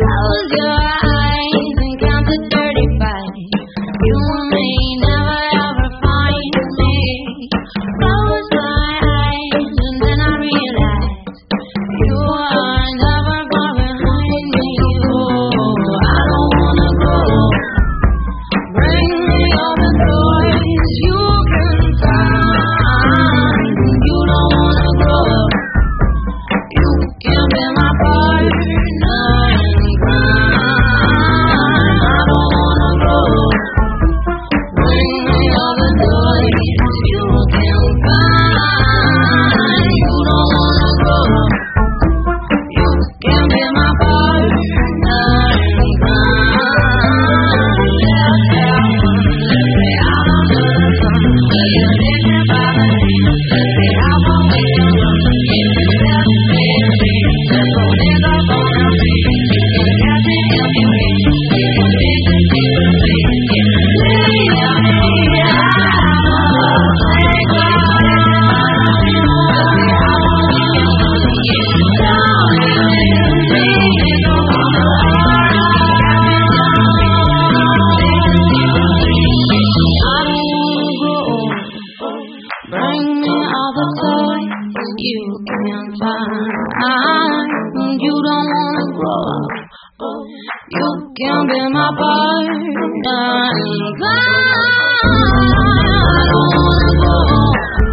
Close your eyes and count to 35. You may never ever find me. Close my eyes and then I realize you are never far behind me. Oh, I don't wanna go. Bring me all the toys you can find. You don't wanna go. You can be my partner in crime. I don't wanna go. Bring me all the toys you can find. You don't wanna go. You can be my partner in crime. Bring me all the toys you can find. You don't wanna grow up. You can be my partner in crime. I don't wanna go.